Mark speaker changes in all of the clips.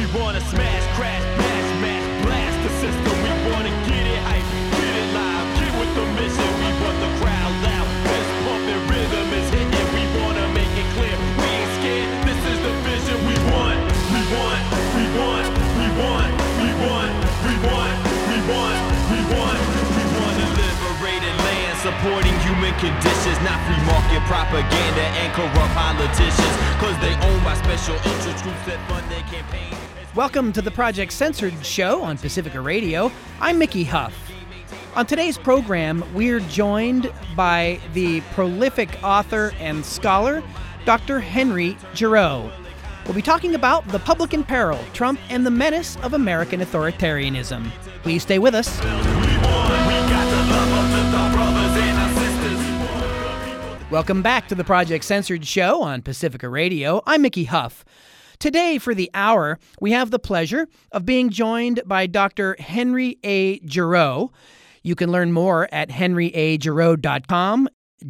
Speaker 1: wanna smash, crash, bash, match, blast the system. We wanna get it hype, get it live, get with the mission. We want the crowd loud, this pumping rhythm is hitting. We wanna make it clear, we ain't scared. This is the vision we want, we want, we want, we want, we want, we want, we want, we want, we want to liberate land, supporting human conditions, not free market propaganda and corrupt politicians, cause they own by special interest groups that fund their campaign.
Speaker 2: Welcome to the Project Censored show on Pacifica Radio. I'm Mickey Huff. On today's program, we're joined by the prolific author and scholar, Dr. Henry Giroux. We'll be talking about The Public in Peril, Trump and the Menace of American Authoritarianism. Please stay with us. Welcome back to the Project Censored show on Pacifica Radio. I'm Mickey Huff. Today, for the hour, we have the pleasure of being joined by Dr. Henry A. Giroux. You can learn more at henryagiroux.com,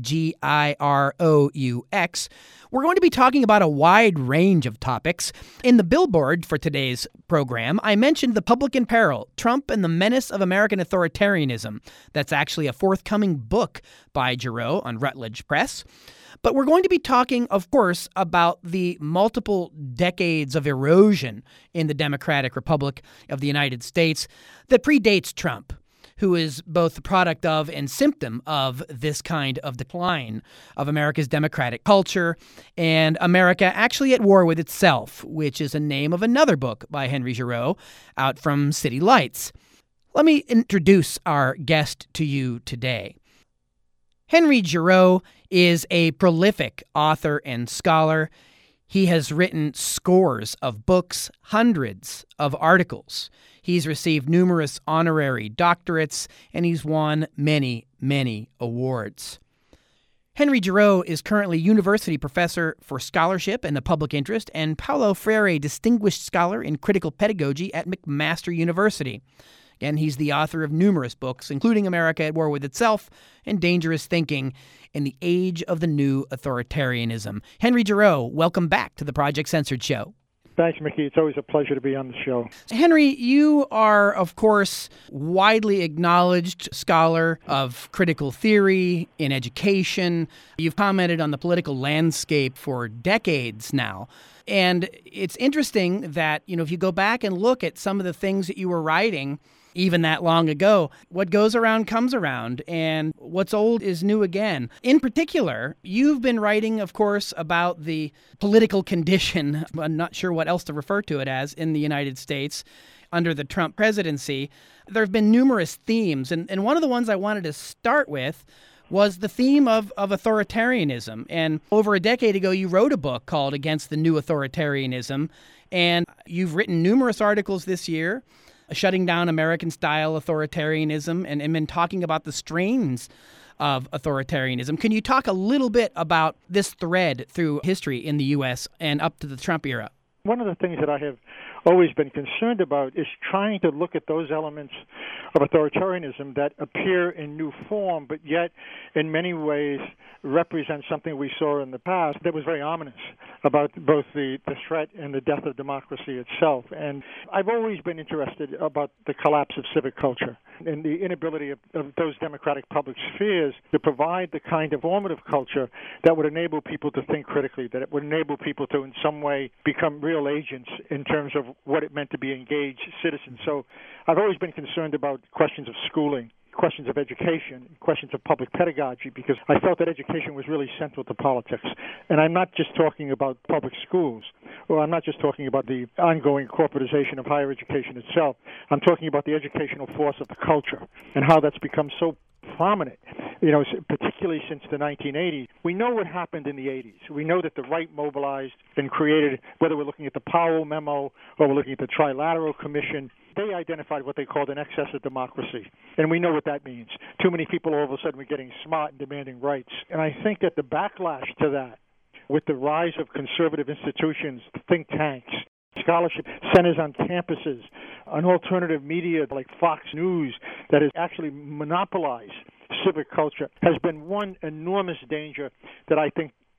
Speaker 2: Giroux. We're going to be talking about a wide range of topics. In the billboard for today's program, I mentioned The Public in Peril, Trump and the Menace of American Authoritarianism. That's actually a forthcoming book by Giroux on Routledge Press. But we're going to be talking, of course, about the multiple decades of erosion in the Democratic Republic of the United States that predates Trump, who is both the product of and symptom of this kind of decline of America's democratic culture and America actually at war with itself, which is a name of another book by Henry Giroux out from City Lights. Let me introduce our guest to you today. Henry Giroux is a prolific author and scholar. He has written scores of books, hundreds of articles. He's received numerous honorary doctorates, and he's won many, many awards. Henry Giroux is currently University Professor for Scholarship and the Public Interest and Paulo Freire Distinguished Scholar in Critical Pedagogy at McMaster University. Again, he's the author of numerous books, including America at War with Itself and Dangerous Thinking in the Age of the New Authoritarianism. Henry Giroux, welcome back to the Project Censored show.
Speaker 3: Thanks, Mickey. It's always a pleasure to be on the show.
Speaker 2: Henry, you are, of course, widely acknowledged scholar of critical theory in education. You've commented on the political landscape for decades now. And it's interesting that, if you go back and look at some of the things that you were writing even that long ago, what goes around comes around, and what's old is new again. In particular, you've been writing, of course, about the political condition, I'm not sure what else to refer to it as, in the United States under the Trump presidency. There have been numerous themes, and one of the ones I wanted to start with was the theme of authoritarianism. And over a decade ago, you wrote a book called Against the New Authoritarianism, and you've written numerous articles this year shutting down American-style authoritarianism and been talking about the strains of authoritarianism. Can you talk a little bit about this thread through history in the U.S. and up to the Trump era?
Speaker 3: One of the things that I have always been concerned about is trying to look at those elements of authoritarianism that appear in new form, but yet in many ways represent something we saw in the past that was very ominous about both the threat and the death of democracy itself. And I've always been interested about the collapse of civic culture and the inability of those democratic public spheres to provide the kind of formative culture that would enable people to think critically, that it would enable people to in some way become real agents in terms of what it meant to be engaged citizens. So I've always been concerned about questions of schooling, questions of education, questions of public pedagogy, because I felt that education was really central to politics. And I'm not just talking about public schools, or I'm not just talking about the ongoing corporatization of higher education itself. I'm talking about the educational force of the culture and how that's become so prominent, particularly since the 1980s. We know what happened in the 80s. We know that the right mobilized and created, whether we're looking at the Powell Memo or we're looking at the Trilateral Commission, they identified what they called an excess of democracy. And we know what that means. Too many people all of a sudden were getting smart and demanding rights. And I think that the backlash to that, with the rise of conservative institutions, think tanks, scholarship centers on campuses, an alternative media like Fox News that has actually monopolized civic culture, has been one enormous danger that I think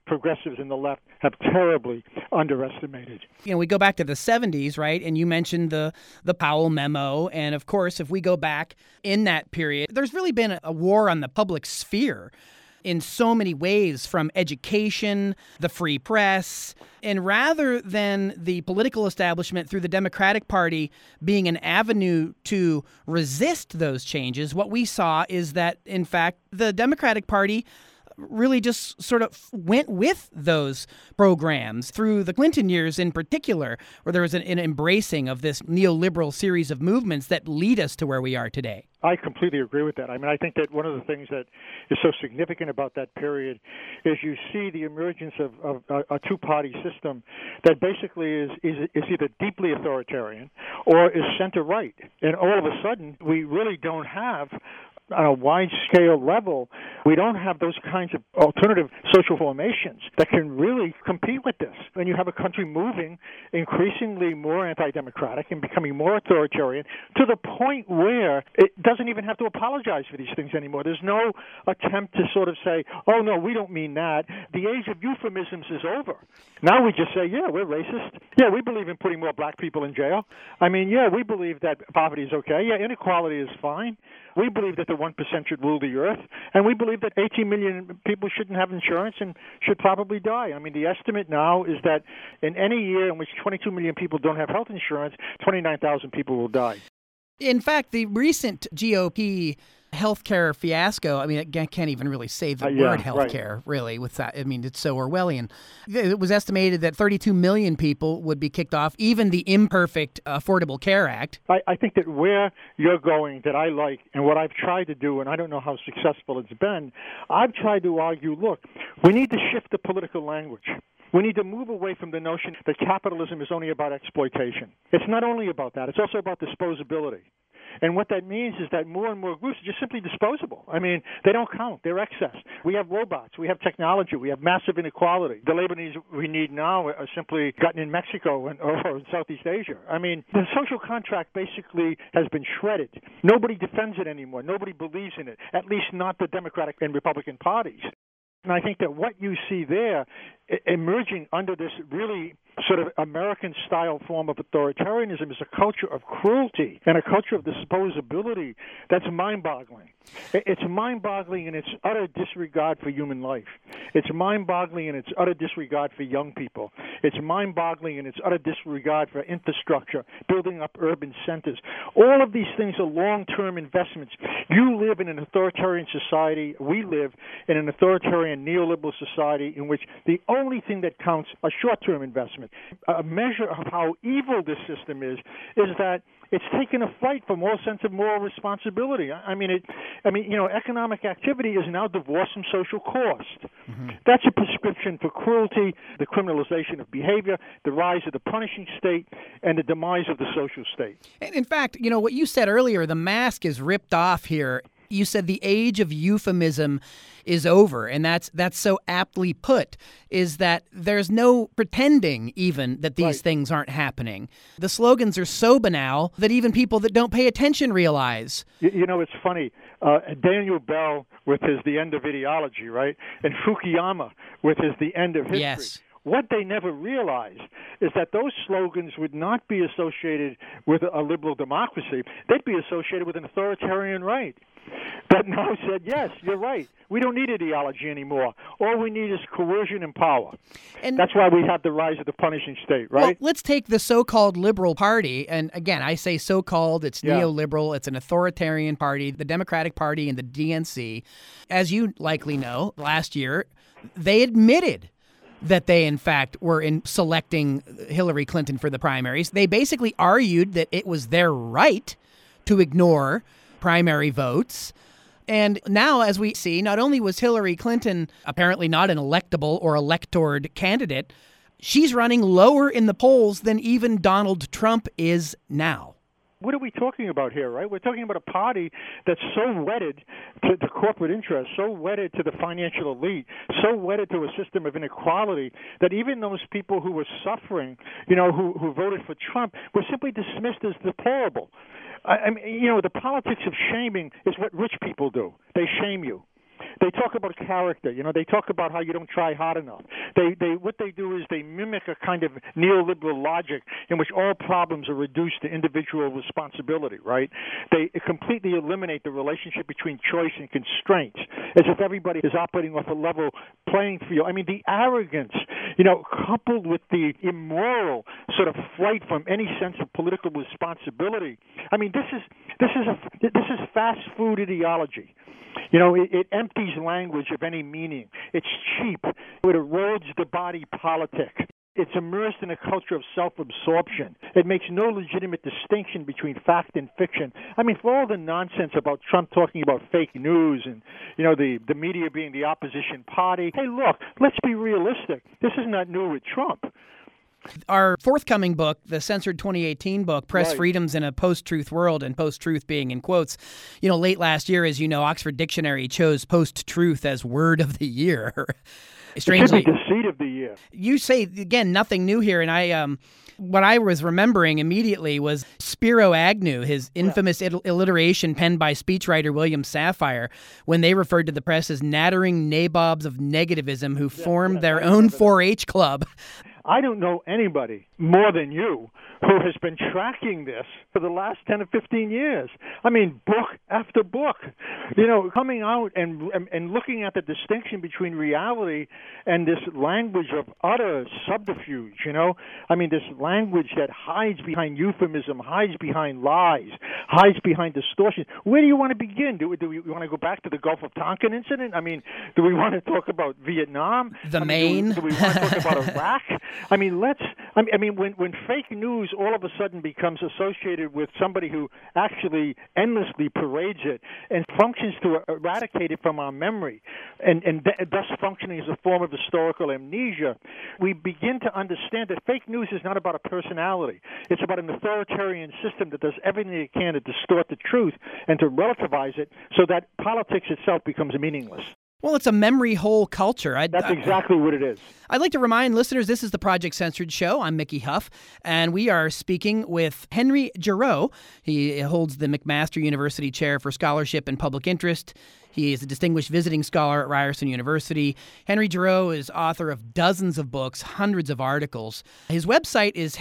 Speaker 3: progressives and the left have terribly underestimated.
Speaker 2: You know, we go back to the 70s, right? And you mentioned the Powell memo. And of course, if we go back in that period, there's really been a war on the public sphere in so many ways, from education, the free press. And rather than the political establishment through the Democratic Party being an avenue to resist those changes, what we saw is that, in fact, the Democratic Party really just sort of went with those programs through the Clinton years in particular, where there was an embracing of this neoliberal series of movements that lead us to where we are today.
Speaker 3: I completely agree with that. I mean, I think that one of the things that is so significant about that period is you see the emergence of a two-party system that basically is either deeply authoritarian or is center-right. And all of a sudden, we really don't have, on a wide-scale level, we don't have those kinds of alternative social formations that can really compete with this. And you have a country moving increasingly more anti-democratic and becoming more authoritarian to the point where it doesn't even have to apologize for these things anymore. There's no attempt to sort of say, oh, no, we don't mean that. The age of euphemisms is over. Now we just say, yeah, we're racist. Yeah, we believe in putting more black people in jail. I mean, yeah, we believe that poverty is okay. Yeah, inequality is fine. We believe that the 1% should rule the earth, and we believe that 18 million people shouldn't have insurance and should probably die. I mean, the estimate now is that in any year in which 22 million people don't have health insurance, 29,000 people will die.
Speaker 2: In fact, the recent GOP healthcare fiasco, I mean, I can't even really say the word healthcare, right, really, with that. I mean, it's so Orwellian. It was estimated that 32 million people would be kicked off, even the imperfect Affordable Care Act.
Speaker 3: I think that where you're going that I like, and what I've tried to do, and I don't know how successful it's been, I've tried to argue, look, we need to shift the political language. We need to move away from the notion that capitalism is only about exploitation. It's not only about that. It's also about disposability. And what that means is that more and more groups are just simply disposable. I mean, they don't count. They're excess. We have robots. We have technology. We have massive inequality. The labor needs we need now are simply gotten in Mexico or in Southeast Asia. I mean, the social contract basically has been shredded. Nobody defends it anymore. Nobody believes in it, at least not the Democratic and Republican parties. And I think that what you see there emerging under this really sort of American-style form of authoritarianism is a culture of cruelty and a culture of disposability that's mind-boggling. It's mind-boggling in its utter disregard for human life. It's mind-boggling in its utter disregard for young people. It's mind-boggling in its utter disregard for infrastructure, building up urban centers. All of these things are long-term investments. You live in an authoritarian society. We live in an authoritarian neoliberal society in which the only thing that counts are short-term investment. A measure of how evil this system is that it's taken a fight from all sense of moral responsibility. I mean, economic activity is now divorced from social cost. Mm-hmm. That's a prescription for cruelty, the criminalization of behavior, the rise of the punishing state, and the demise of the social state.
Speaker 2: And in fact, what you said earlier, the mask is ripped off here. You said the age of euphemism is over, and that's so aptly put, is that there's no pretending even that these things aren't happening. The slogans are so banal that even people that don't pay attention realize.
Speaker 3: It's funny. Daniel Bell with his The End of Ideology, right? And Fukuyama with his The End of History.
Speaker 2: Yes.
Speaker 3: What they never realized is that those slogans would not be associated with a liberal democracy. They'd be associated with an authoritarian right that now said, yes, you're right. We don't need ideology anymore. All we need is coercion and power. And that's why we have the rise of the punishing state, right?
Speaker 2: Well, let's take the so-called liberal party. And again, I say so-called. It's neoliberal. It's an authoritarian party, the Democratic Party and the DNC. As you likely know, last year, they admitted that they, in fact, were in selecting Hillary Clinton for the primaries. They basically argued that it was their right to ignore primary votes. And now, as we see, not only was Hillary Clinton apparently not an electable or electored candidate, she's running lower in the polls than even Donald Trump is now.
Speaker 3: What are we talking about here, right? We're talking about a party that's so wedded to the corporate interests, so wedded to the financial elite, so wedded to a system of inequality that even those people who were suffering, who voted for Trump, were simply dismissed as deplorable. I mean, the politics of shaming is what rich people do. They shame you. They talk about character. They talk about how you don't try hard enough. What they do is they mimic a kind of neoliberal logic in which all problems are reduced to individual responsibility, right? They completely eliminate the relationship between choice and constraints, as if everybody is operating off a level playing field. I mean, the arrogance, coupled with the immoral sort of flight from any sense of political responsibility. I mean, this is fast food ideology. It empties language of any meaning. It's cheap. It erodes the body politic. It's immersed in a culture of self-absorption. It makes no legitimate distinction between fact and fiction. I mean, for all the nonsense about Trump talking about fake news and, the media being the opposition party, hey, look, let's be realistic. This is not new with Trump.
Speaker 2: Our forthcoming book, the censored 2018 book, Press
Speaker 3: Right.
Speaker 2: Freedoms in a Post-Truth World, and post-truth being in quotes, late last year, as you know, Oxford Dictionary chose post-truth as word of the year. Strangely,
Speaker 3: It should be the seed of the year.
Speaker 2: you say, again, nothing new here, and what I was remembering immediately was Spiro Agnew, his infamous alliteration penned by speechwriter William Safire, when they referred to the press as nattering nabobs of negativism who formed their own 4-H club.
Speaker 3: I don't know anybody more than you who has been tracking this for the last 10 or 15 years. I mean, book after book, coming out and looking at the distinction between reality and this language of utter subterfuge, I mean, this language that hides behind euphemism, hides behind lies, hides behind distortion. Where do you want to begin? Do we want to go back to the Gulf of Tonkin incident? I mean, do we want to talk about Vietnam?
Speaker 2: Maine?
Speaker 3: Do we want to talk about Iraq? I mean, when fake news all of a sudden becomes associated with somebody who actually endlessly parades it and functions to eradicate it from our memory, and thus functioning as a form of historical amnesia, we begin to understand that fake news is not about a personality. It's about an authoritarian system that does everything it can to distort the truth and to relativize it so that politics itself becomes meaningless.
Speaker 2: Well, it's a memory hole culture.
Speaker 3: That's exactly what it is.
Speaker 2: I'd like to remind listeners this is the Project Censored Show. I'm Mickey Huff, and we are speaking with Henry Giroux. He holds the McMaster University Chair for Scholarship and Public Interest. He is a distinguished visiting scholar at Ryerson University. Henry Giroux is author of dozens of books, hundreds of articles. His website is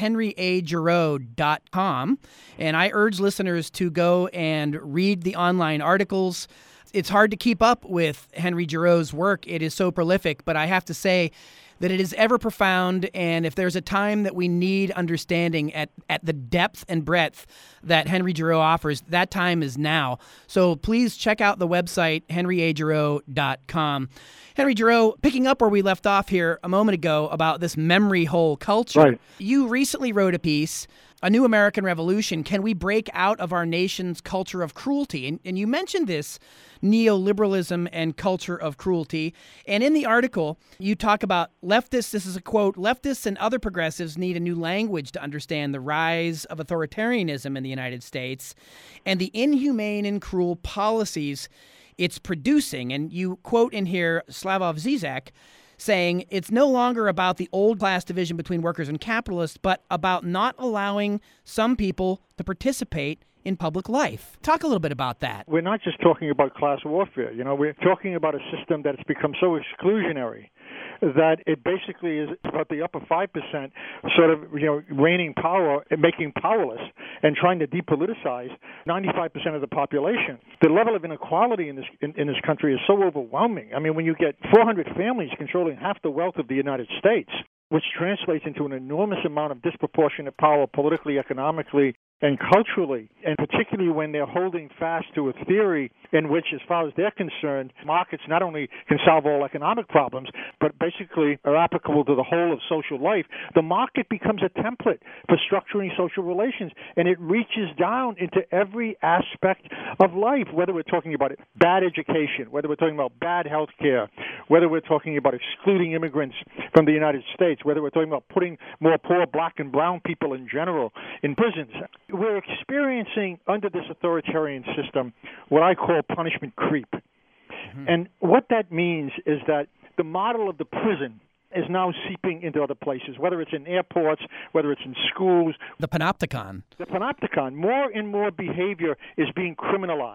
Speaker 2: henryagiroux.com, and I urge listeners to go and read the online articles. It's hard to keep up with Henry Giroux's work. It is so prolific, but I have to say that it is ever profound, and if there's a time that we need understanding at the depth and breadth that Henry Giroux offers, that time is now. So please check out the website, henryagiroux.com. Henry Giroux, picking up where we left off here a moment ago about this memory hole culture.
Speaker 3: Right.
Speaker 2: You recently wrote a piece, A New American Revolution, Can We Break Out of Our Nation's Culture of Cruelty? And you mentioned this neoliberalism and culture of cruelty. And in the article, you talk about leftists, this is a quote, leftists and other progressives need a new language to understand the rise of authoritarianism in the United States and the inhumane and cruel policies it's producing. And you quote in here Slavoj Zizek saying it's no longer about the old class division between workers and capitalists, but about not allowing some people to participate in public life. Talk a little bit about that.
Speaker 3: We're not just talking about class warfare. We're talking about a system that's become so exclusionary that it basically is about the upper 5% sort of, reigning power and making powerless and trying to depoliticize 95% of the population. The level of inequality in this country is so overwhelming. I mean, when you get 400 families controlling half the wealth of the United States, which translates into an enormous amount of disproportionate power politically, economically, and culturally, and particularly when they're holding fast to a theory in which, as far as they're concerned, markets not only can solve all economic problems, but basically are applicable to the whole of social life, the market becomes a template for structuring social relations, and it reaches down into every aspect of life, whether we're talking about bad education, whether we're talking about bad health care, whether we're talking about excluding immigrants from the United States, whether we're talking about putting more poor black and brown people in general in prisons. We're experiencing under this authoritarian system what I call punishment creep. Mm-hmm. And what that means is that the model of the prison is now seeping into other places, whether it's in airports, whether it's in schools.
Speaker 2: The panopticon.
Speaker 3: The panopticon. More and more behavior is being criminalized.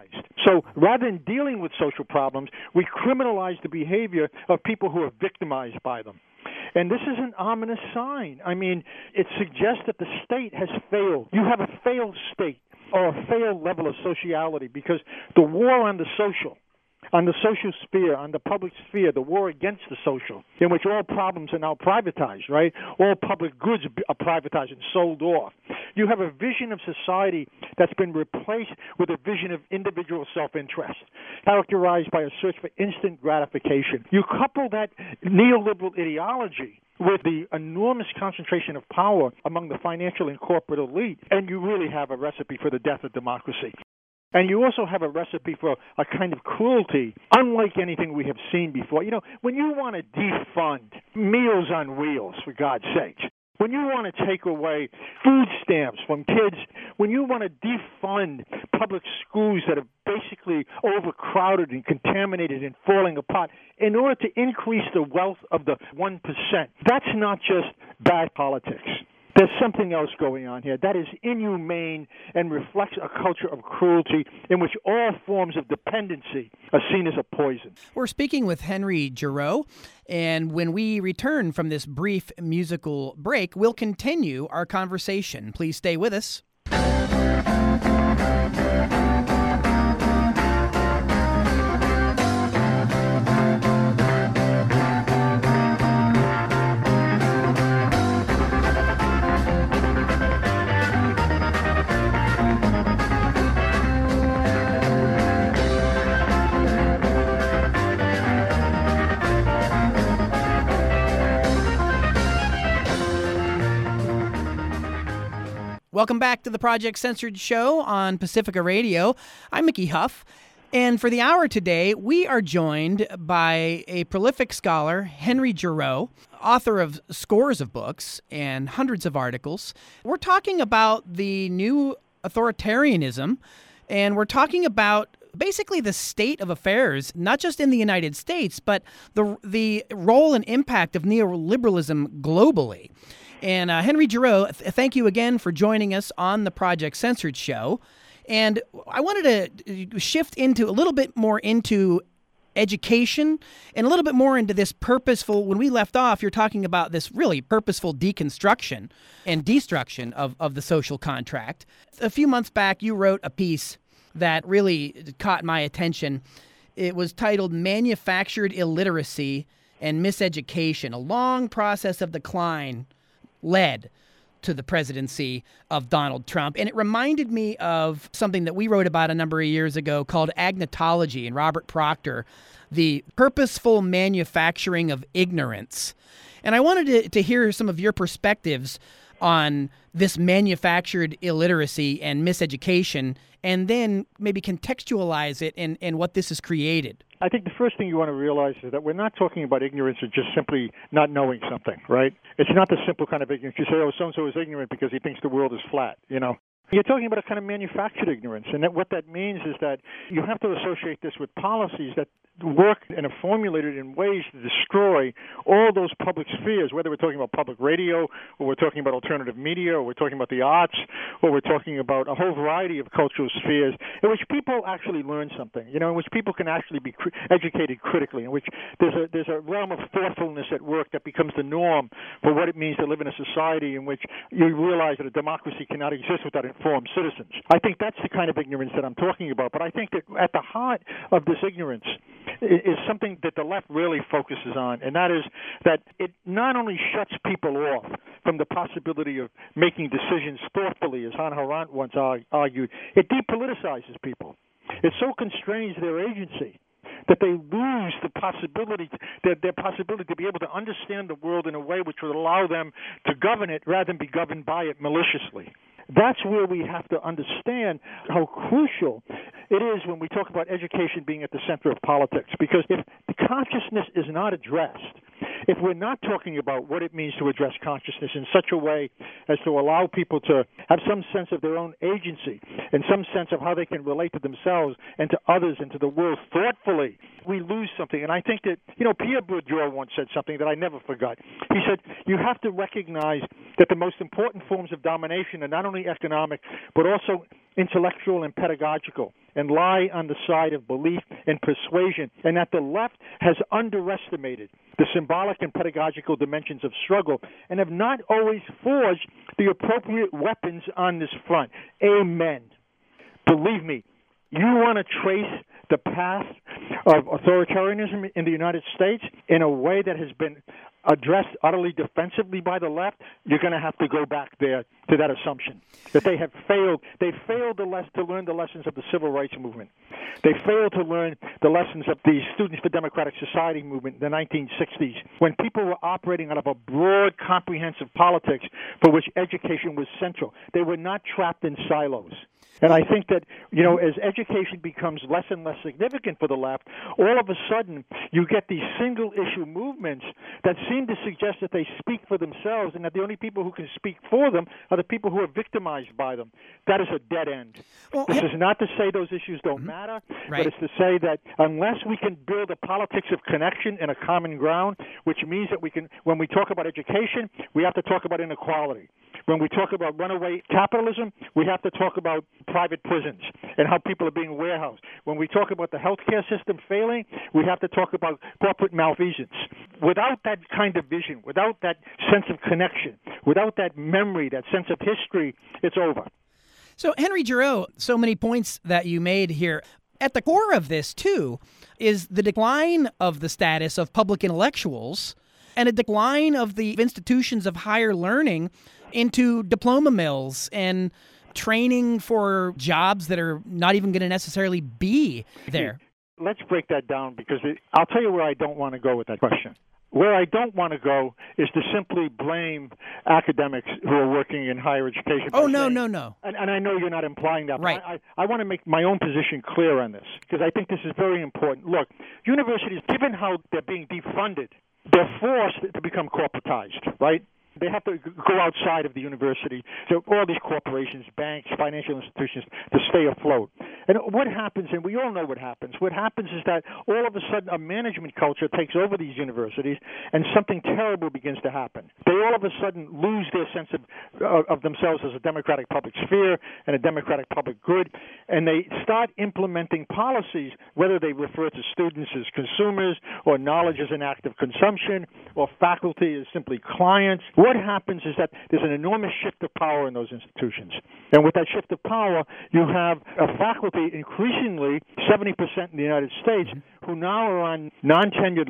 Speaker 3: So rather than dealing with social problems, we criminalize the behavior of people who are victimized by them. And this is an ominous sign. I mean, it suggests that the state has failed. You have a failed state or a failed level of sociality because the war on the social sphere, on the public sphere, the war against the social, in which all problems are now privatized, right? All public goods are privatized and sold off. You have a vision of society that's been replaced with a vision of individual self-interest, characterized by a search for instant gratification. You couple that neoliberal ideology with the enormous concentration of power among the financial and corporate elite, and you really have a recipe for the death of democracy. And you also have a recipe for a kind of cruelty unlike anything we have seen before. You know, when you want to defund Meals on Wheels, for God's sake, when you want to take away food stamps from kids, when you want to defund public schools that are basically overcrowded and contaminated and falling apart in order to increase the wealth of the 1%, that's not just bad politics. There's something else going on here that is inhumane and reflects a culture of cruelty in which all forms of dependency are seen as a poison.
Speaker 2: We're speaking with Henry Giroux, and when we return from this brief musical break, we'll continue our conversation. Please stay with us. Welcome back to the Project Censored Show on Pacifica Radio. I'm Mickey Huff, and for the hour today, we are joined by a prolific scholar, Henry Giroux, author of scores of books and hundreds of articles. We're talking about the new authoritarianism, and we're talking about basically the state of affairs, not just in the United States, but the role and impact of neoliberalism globally. And Henry Giroux, thank you again for joining us on the Project Censored Show. And I wanted to shift into a little bit more into education and a little bit more into this purposeful, when we left off, you're talking about this really purposeful deconstruction and destruction of the social contract. A few months back, you wrote a piece that really caught my attention. It was titled Manufactured Illiteracy and Miseducation, a long process of decline led to the presidency of Donald Trump. And it reminded me of something that we wrote about a number of years ago called agnotology, and Robert Proctor, the purposeful manufacturing of ignorance. And I wanted to hear some of your perspectives on this manufactured illiteracy and miseducation, and then maybe contextualize it and what this has created.
Speaker 3: I think the first thing you want to realize is that we're not talking about ignorance or just simply not knowing something, right? It's not the simple kind of ignorance. You say, oh, so-and-so is ignorant because he thinks the world is flat, you know. You're talking about a kind of manufactured ignorance, and what that means is that you have to associate this with policies that work and are formulated in ways to destroy all those public spheres, whether we're talking about public radio, or we're talking about alternative media, or we're talking about the arts, or we're talking about a whole variety of cultural spheres in which people actually learn something, you know, in which people can actually be educated critically, in which there's a realm of thoughtfulness at work that becomes the norm for what it means to live in a society in which you realize that a democracy cannot exist without informed citizens. I think that's the kind of ignorance that I'm talking about, but I think that at the heart of this ignorance is something that the left really focuses on, and that is that it not only shuts people off from the possibility of making decisions thoughtfully, as Hannah Arendt once argued, it depoliticizes people. It so constrains their agency that they lose the possibility, their possibility to be able to understand the world in a way which would allow them to govern it rather than be governed by it maliciously. That's where we have to understand how crucial it is when we talk about education being at the center of politics. Because if the consciousness is not addressed, if we're not talking about what it means to address consciousness in such a way as to allow people to have some sense of their own agency and some sense of how they can relate to themselves and to others and to the world thoughtfully, we lose something. And I think that, you know, Pierre Bourdieu once said something that I never forgot. He said, you have to recognize that the most important forms of domination are not only economic, but also intellectual and pedagogical. and lie on the side of belief and persuasion, and that the left has underestimated the symbolic and pedagogical dimensions of struggle and have not always forged the appropriate weapons on this front. Amen. Believe me, you want to trace the path of authoritarianism in the United States in a way that has been addressed utterly defensively by the left, you're going to have to go back there to that assumption that they have failed. They failed to learn the lessons of the civil rights movement. They failed to learn the lessons of the Students for Democratic Society movement in the 1960s, when people were operating out of a broad, comprehensive politics for which education was central. They were not trapped in silos. And I think that, as education becomes less and less significant for the left, all of a sudden you get these single-issue movements that seem to suggest that they speak for themselves and that the only people who can speak for them are the people who are victimized by them. That is a dead end. Well, this is not to say those issues don't matter, but it's to say that unless we can build a politics of connection and a common ground, which means that when we talk about education, we have to talk about inequality. When we talk about runaway capitalism, we have to talk about private prisons and how people are being warehoused. When we talk about the healthcare system failing, we have to talk about corporate malfeasance. Without that kind of vision, without that sense of connection, without that memory, that sense of history, it's over.
Speaker 2: So, Henry Giroux, so many points that you made here. At the core of this, too, is the decline of the status of public intellectuals and a decline of the institutions of higher learning into diploma mills and training for jobs that are not even going to necessarily be there.
Speaker 3: Let's break that down, because I'll tell you where I don't want to go with that question. Where I don't want to go is to simply blame academics who are working in higher education.
Speaker 2: Oh, no.
Speaker 3: And I know you're not implying that,
Speaker 2: right.
Speaker 3: But I want to make my own position clear on this, because I think this is very important. Look, universities, given how they're being defunded, they're forced to become corporatized, right? They have to go outside of the university. So all these corporations, banks, financial institutions, to stay afloat. And what happens, and we all know what happens is that all of a sudden a management culture takes over these universities and something terrible begins to happen. They all of a sudden lose their sense of themselves as a democratic public sphere and a democratic public good, and they start implementing policies, whether they refer to students as consumers or knowledge as an act of consumption or faculty as simply clients. What happens is that there's an enormous shift of power in those institutions. And with that shift of power, you have a faculty, increasingly 70% in the United States, who now are on non-tenured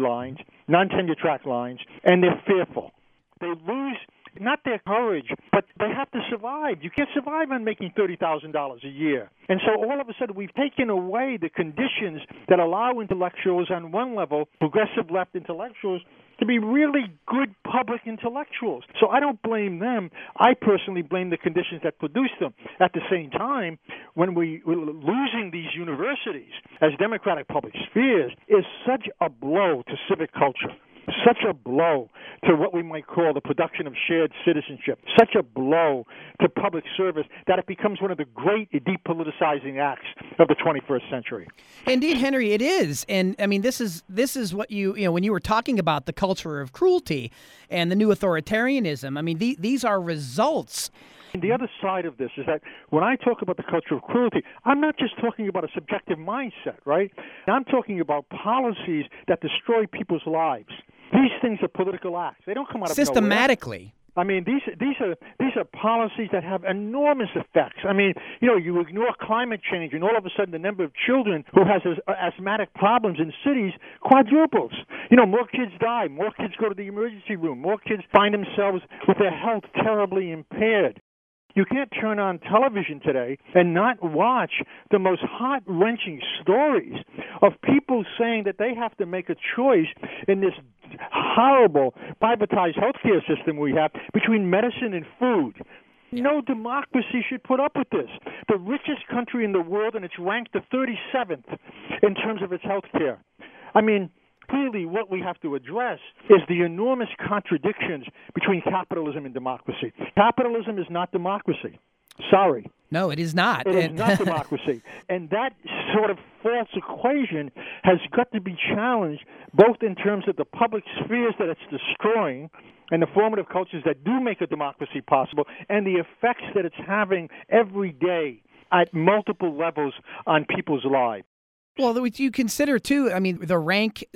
Speaker 3: track lines, and they're fearful. They lose not their courage, but they have to survive. You can't survive on making $30,000 a year. And so all of a sudden we've taken away the conditions that allow intellectuals on one level, progressive left intellectuals, to be really good public intellectuals. So I don't blame them. I personally blame the conditions that produce them. At the same time, when we're losing these universities as democratic public spheres is such a blow to civic culture, such a blow to what we might call the production of shared citizenship, such a blow to public service that it becomes one of the great depoliticizing acts of the 21st century.
Speaker 2: Indeed, Henry, it is. And I mean, this is what you when you were talking about the culture of cruelty and the new authoritarianism, I mean, these are results.
Speaker 3: And the other side of this is that when I talk about the culture of cruelty, I'm not just talking about a subjective mindset, right? I'm talking about policies that destroy people's lives. These things are political acts. They don't come out of nowhere.
Speaker 2: Systematically.
Speaker 3: I mean, these are policies that have enormous effects. I mean, you ignore climate change, and all of a sudden the number of children who has asthmatic problems in cities quadruples. More kids die, more kids go to the emergency room, more kids find themselves with their health terribly impaired. You can't turn on television today and not watch the most heart-wrenching stories of people saying that they have to make a choice in this horrible privatized healthcare system we have between medicine and food. No democracy should put up with this. The richest country in the world, and it's ranked the 37th in terms of its healthcare. I mean, clearly what we have to address is the enormous contradictions between capitalism and democracy. Capitalism is not democracy. Sorry.
Speaker 2: No, it is not.
Speaker 3: It is not democracy. And that sort of false equation has got to be challenged both in terms of the public spheres that it's destroying and the formative cultures that do make a democracy possible and the effects that it's having every day at multiple levels on people's lives.
Speaker 2: Well, you consider, too, I mean, the rank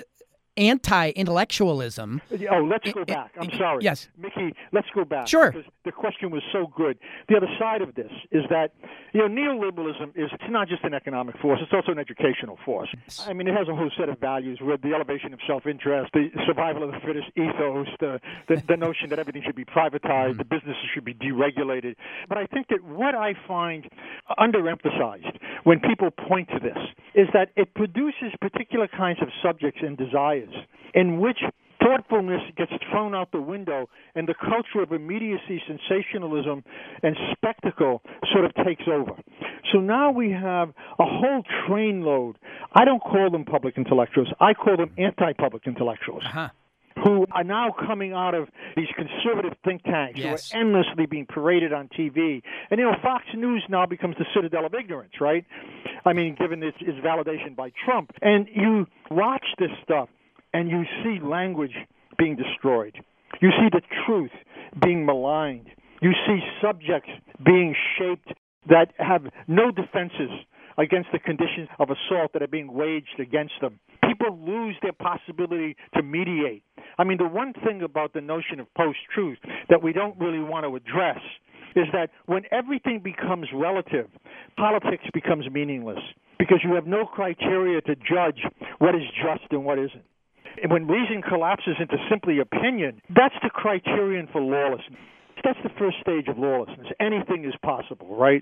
Speaker 2: anti-intellectualism.
Speaker 3: Oh, let's go back. I'm sorry.
Speaker 2: Yes.
Speaker 3: Mickey, let's go back.
Speaker 2: Sure.
Speaker 3: Because the question was so good. The other side of this is that, neoliberalism is not just an economic force, it's also an educational force. I mean, it has a whole set of values with the elevation of self-interest, the survival of the fittest ethos, the notion that everything should be privatized, the businesses should be deregulated. But I think that what I find underemphasized when people point to this is that it produces particular kinds of subjects and desires in which thoughtfulness gets thrown out the window and the culture of immediacy, sensationalism, and spectacle sort of takes over. So now we have a whole trainload. I don't call them public intellectuals. I call them anti-public intellectuals. Who are now coming out of these conservative think tanks who are endlessly being paraded on TV. And, Fox News now becomes the citadel of ignorance, right? I mean, given its validation by Trump. And you watch this stuff, and you see language being destroyed. You see the truth being maligned. You see subjects being shaped that have no defenses against the conditions of assault that are being waged against them. People lose their possibility to mediate. I mean, the one thing about the notion of post-truth that we don't really want to address is that when everything becomes relative, politics becomes meaningless because you have no criteria to judge what is just and what isn't. And when reason collapses into simply opinion, that's the criterion for lawlessness. That's the first stage of lawlessness. Anything is possible, right?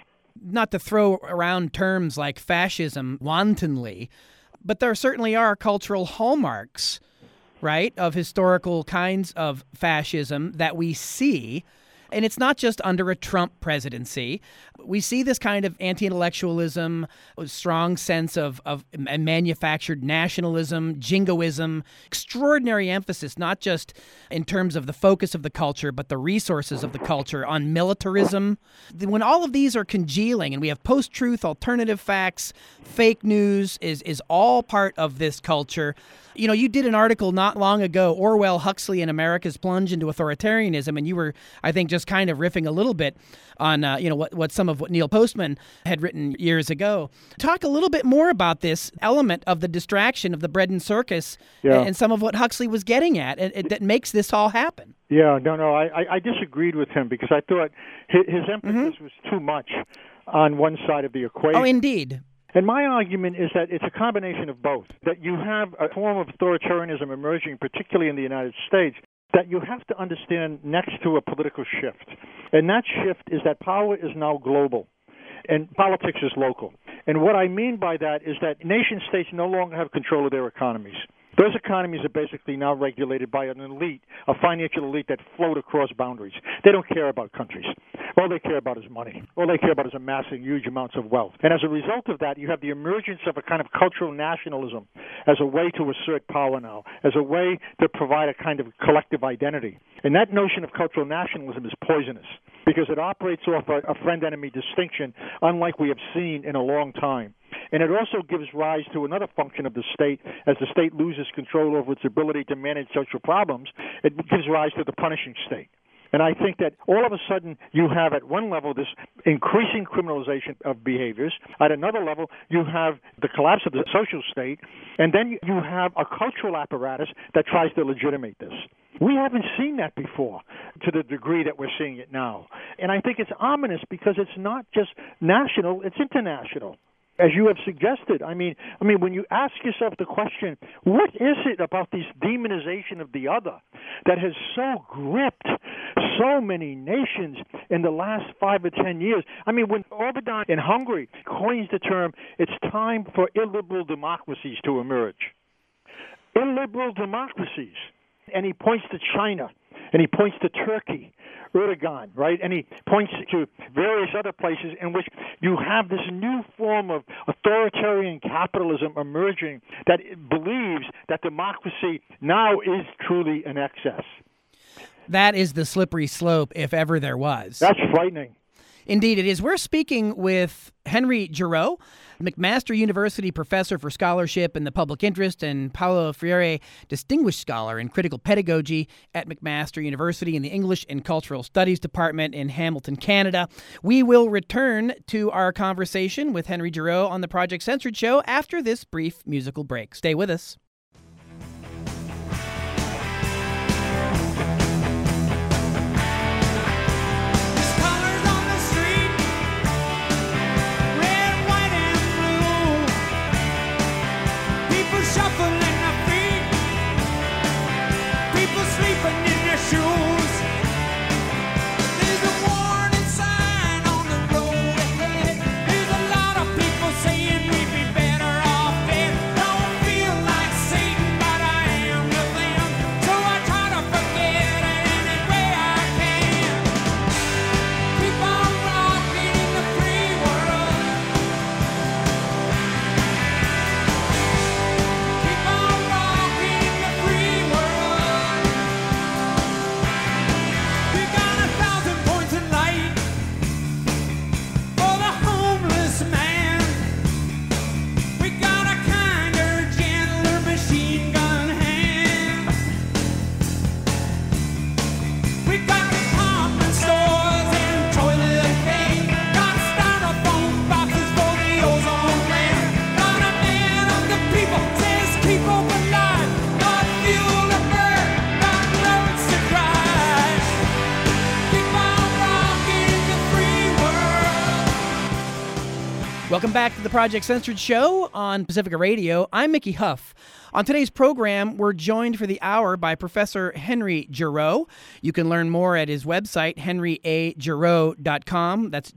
Speaker 2: Not to throw around terms like fascism wantonly, but there certainly are cultural hallmarks, right, of historical kinds of fascism that we see. And it's not just under a Trump presidency. We see this kind of anti-intellectualism, a strong sense of manufactured nationalism, jingoism, extraordinary emphasis, not just in terms of the focus of the culture, but the resources of the culture on militarism. When all of these are congealing and we have post-truth, alternative facts, fake news is all part of this culture. You did an article not long ago, Orwell, Huxley, and America's Plunge into Authoritarianism, and you were, I think, just kind of riffing a little bit on, what Neil Postman had written years ago. Talk a little bit more about this element of the distraction of the bread and circus and some of what Huxley was getting at that makes this all happen.
Speaker 3: Yeah, no, I disagreed with him because I thought his emphasis was too much on one side of the equation.
Speaker 2: Oh, indeed.
Speaker 3: And my argument is that it's a combination of both, that you have a form of authoritarianism emerging, particularly in the United States, that you have to understand next to a political shift. And that shift is that power is now global and politics is local. And what I mean by that is that nation-states no longer have control of their economies. Those economies are basically now regulated by an elite, a financial elite that float across boundaries. They don't care about countries. All they care about is money. All they care about is amassing huge amounts of wealth. And as a result of that, you have the emergence of a kind of cultural nationalism as a way to assert power now, as a way to provide a kind of collective identity. And that notion of cultural nationalism is poisonous because it operates off a friend-enemy distinction unlike we have seen in a long time. And it also gives rise to another function of the state. As the state loses control over its ability to manage social problems, it gives rise to the punishing state. And I think that all of a sudden you have at one level this increasing criminalization of behaviors. At another level, you have the collapse of the social state. And then you have a cultural apparatus that tries to legitimate this. We haven't seen that before to the degree that we're seeing it now. And I think it's ominous because it's not just national, it's international. As you have suggested, I mean, when you ask yourself the question, what is it about this demonization of the other that has so gripped so many nations in the last 5 or 10 years? I mean, when Orban in Hungary coins the term, it's time for illiberal democracies to emerge. Illiberal democracies. And he points to China, and he points to Turkey, Erdogan, right? And he points to various other places in which you have this new form of authoritarian capitalism emerging that believes that democracy now is truly an excess.
Speaker 2: That is the slippery slope, if ever there was.
Speaker 3: That's frightening.
Speaker 2: Indeed, it is. We're speaking with Henry Giroux, McMaster University Professor for Scholarship in the Public Interest and Paulo Freire Distinguished Scholar in Critical Pedagogy at McMaster University in the English and Cultural Studies Department in Hamilton, Canada. We will return to our conversation with Henry Giroux on the Project Censored Show after this brief musical break. Stay with us. Welcome back to the Project Censored Show on Pacifica Radio. I'm Mickey Huff. On today's program, we're joined for the hour by Professor Henry Giroux. You can learn more at his website, henryagiroux.com. That's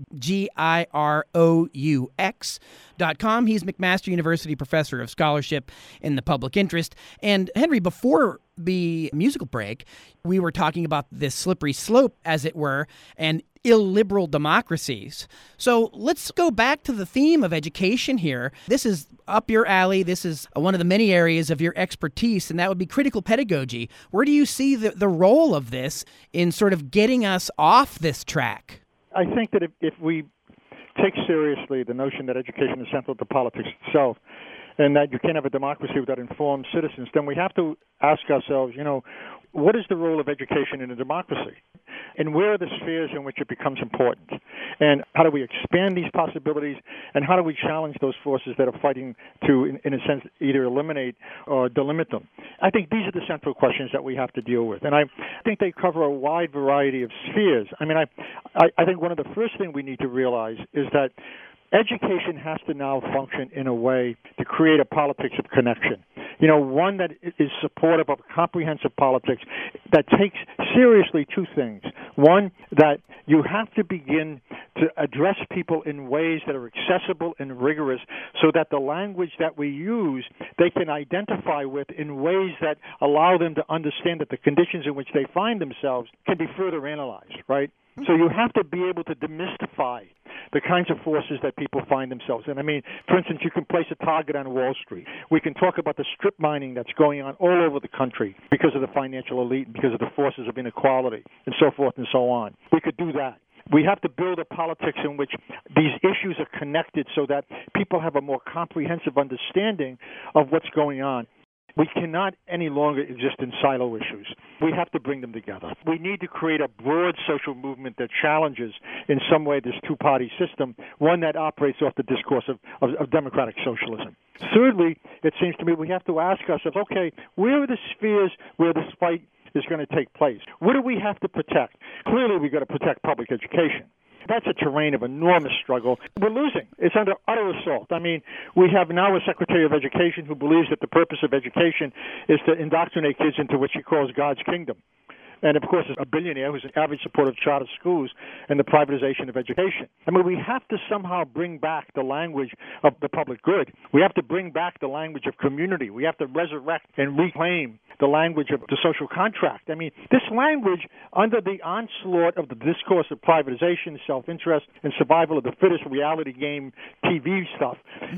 Speaker 2: GIROUX.com. He's McMaster University Professor of Scholarship in the Public Interest. And Henry, before the musical break, we were talking about this slippery slope, as it were, and illiberal democracies. So let's go back to the theme of education here. This is up your alley. This is one of the many areas of your expertise, and that would be critical pedagogy. Where do you see the role of this in sort of getting us off this track?
Speaker 3: I think that if we take seriously the notion that education is central to politics itself, and that you can't have a democracy without informed citizens, then we have to ask ourselves, what is the role of education in a democracy? And where are the spheres in which it becomes important? And how do we expand these possibilities? And how do we challenge those forces that are fighting to, in a sense, either eliminate or delimit them? I think these are the central questions that we have to deal with. And I think they cover a wide variety of spheres. I mean, I think one of the first things we need to realize is that education has to now function in a way to create a politics of connection. One that is supportive of comprehensive politics that takes seriously two things. One, that you have to begin to address people in ways that are accessible and rigorous so that the language that we use, they can identify with in ways that allow them to understand that the conditions in which they find themselves can be further analyzed, right? So you have to be able to demystify the kinds of forces that people find themselves in. I mean, for instance, you can place a target on Wall Street. We can talk about the strip mining that's going on all over the country because of the financial elite, because of the forces of inequality, and so forth and so on. We could do that. We have to build a politics in which these issues are connected so that people have a more comprehensive understanding of what's going on. We cannot any longer exist in silo issues. We have to bring them together. We need to create a broad social movement that challenges in some way this two-party system, one that operates off the discourse of democratic socialism. Thirdly, it seems to me we have to ask ourselves, okay, where are the spheres where this fight is going to take place? What do we have to protect? Clearly, we've got to protect public education. That's a terrain of enormous struggle. We're losing. It's under utter assault. I mean, we have now a Secretary of Education who believes that the purpose of education is to indoctrinate kids into what she calls God's kingdom. And, of course, a billionaire who's an avid supporter of charter schools and the privatization of education. I mean, we have to somehow bring back the language of the public good. We have to bring back the language of community. We have to resurrect and reclaim the language of the social contract. I mean, this language, under the onslaught of the discourse of privatization, self-interest, and survival of the fittest reality game TV stuff,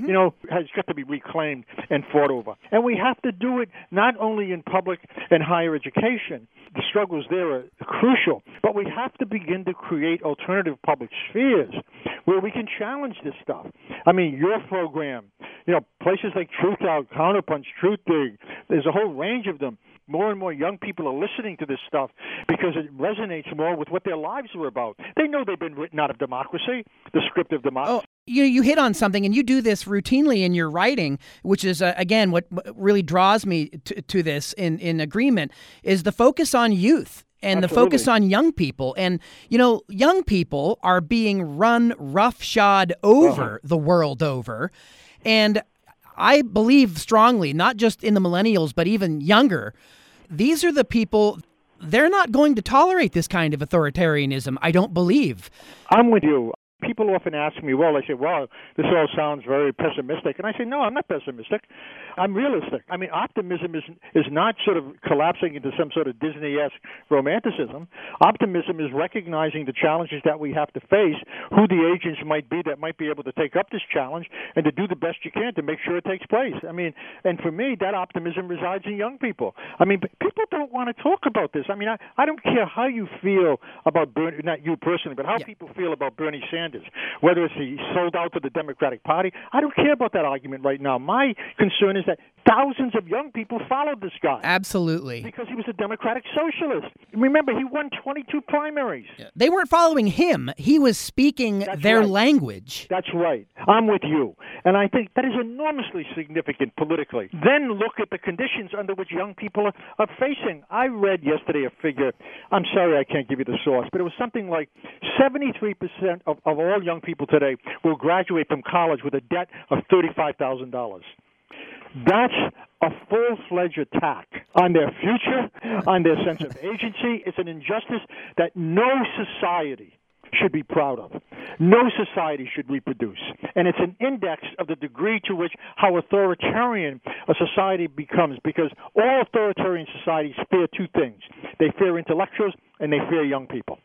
Speaker 3: has got to be reclaimed and fought over. And we have to do it not only in public and higher education, the struggles there are crucial. But we have to begin to create alternative public spheres where we can challenge this stuff. I mean, your program, places like Truth Out, Counterpunch, Truth Dig, there's a whole range of them. More and more young people are listening to this stuff because it resonates more with what their lives were about. They know they've been written out of democracy, the script of democracy.
Speaker 2: Oh, you hit on something, and you do this routinely in your writing, which is, again, what really draws me to this in agreement, is the focus on youth. And
Speaker 3: Absolutely.
Speaker 2: The focus on young people. And, young people are being run roughshod over the world over. And I believe strongly, not just in the millennials, but even younger, these are the people, they're not going to tolerate this kind of authoritarianism, I don't believe.
Speaker 3: I'm with you. People often ask me, this all sounds very pessimistic. And I say, no, I'm not pessimistic. I'm realistic. I mean, optimism is not sort of collapsing into some sort of Disney-esque romanticism. Optimism is recognizing the challenges that we have to face, who the agents might be that might be able to take up this challenge, and to do the best you can to make sure it takes place. I mean, and for me, that optimism resides in young people. I mean, people don't want to talk about this. I mean, I don't care how you feel about Bernie, not you personally, but how people feel about Bernie Sanders. Whether it's he sold out to the Democratic Party, I don't care about that argument right now. My concern is that thousands of young people followed this guy.
Speaker 2: Absolutely.
Speaker 3: Because he was a Democratic socialist. Remember, he won 22 primaries.
Speaker 2: Yeah. They weren't following him. He was speaking their language.
Speaker 3: That's right. I'm with you. And I think that is enormously significant politically. Then look at the conditions under which young people are facing. I read yesterday a figure. I'm sorry I can't give you the source, but it was something like 73% of all young people today will graduate from college with a debt of $35,000. That's a full-fledged attack on their future, on their sense of agency. It's an injustice that no society should be proud of. No society should reproduce. And it's an index of the degree to which how authoritarian a society becomes, because all authoritarian societies fear two things. They fear intellectuals and they fear young people.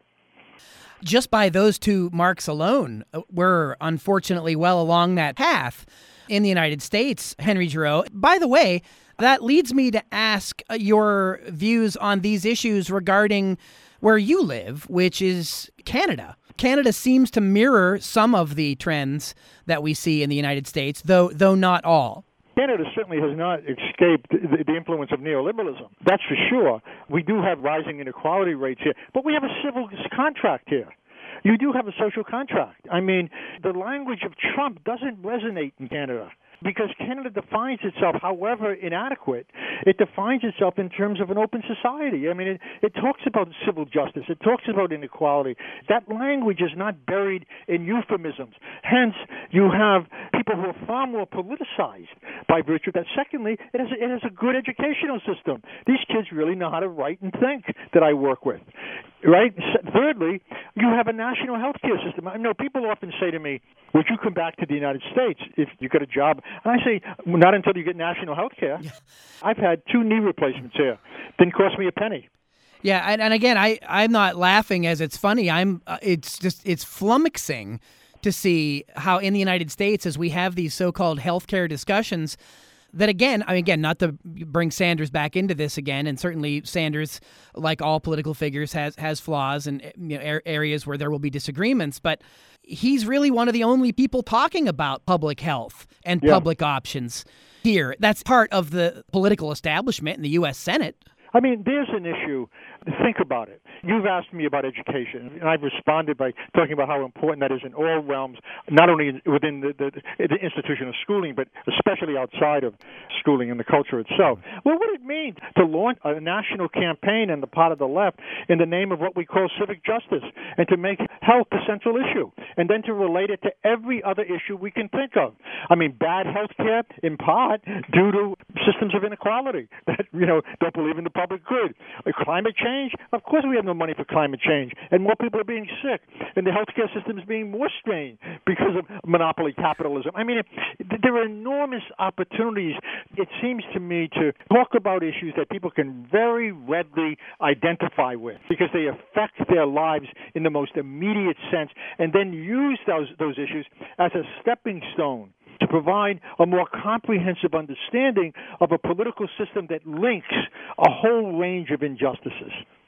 Speaker 2: Just by those two marks alone, we're unfortunately well along that path in the United States, Henry Giroux. By the way, that leads me to ask your views on these issues regarding where you live, which is Canada. Canada seems to mirror some of the trends that we see in the United States, though not all.
Speaker 3: Canada certainly has not escaped the influence of neoliberalism. That's for sure. We do have rising inequality rates here, but we have a civil contract here. You do have a social contract. I mean, the language of Trump doesn't resonate in Canada, because Canada defines itself, however inadequate, it defines itself in terms of an open society. I mean, it talks about civil justice. It talks about inequality. That language is not buried in euphemisms. Hence, you have people who are far more politicized by virtue of that. Secondly, it has a good educational system. These kids really know how to write and think that I work with. Right? Thirdly, you have a national health care system. I know people often say to me, would you come back to the United States if you get a job? And I say, not until you get national health care. I've had 2 knee replacements here. Didn't cost me a penny.
Speaker 2: Yeah, and again, I'm not laughing as it's funny. It's flummoxing to see how in the United States, as we have these so-called healthcare discussions, that again, not to bring Sanders back into this again, and certainly Sanders, like all political figures, has flaws and areas where there will be disagreements, but he's really one of the only people talking about public health and public options here. That's part of the political establishment in the U.S. Senate.
Speaker 3: I mean, there's an issue. Think about it. You've asked me about education, and I've responded by talking about how important that is in all realms, not only within the institution of schooling, but especially outside of schooling and the culture itself. Well, what would it mean to launch a national campaign on the part of the left in the name of what we call civic justice, and to make health the central issue, and then to relate it to every other issue we can think of? I mean, bad health care, in part, due to systems of inequality that, don't believe in the public good. Climate change, of course we have no money for climate change, and more people are being sick, and the healthcare system is being more strained because of monopoly capitalism. I mean, there are enormous opportunities, it seems to me, to talk about issues that people can very readily identify with, because they affect their lives in the most immediate sense, and then use those issues as a stepping stone to provide a more comprehensive understanding of a political system that links a whole range of injustices.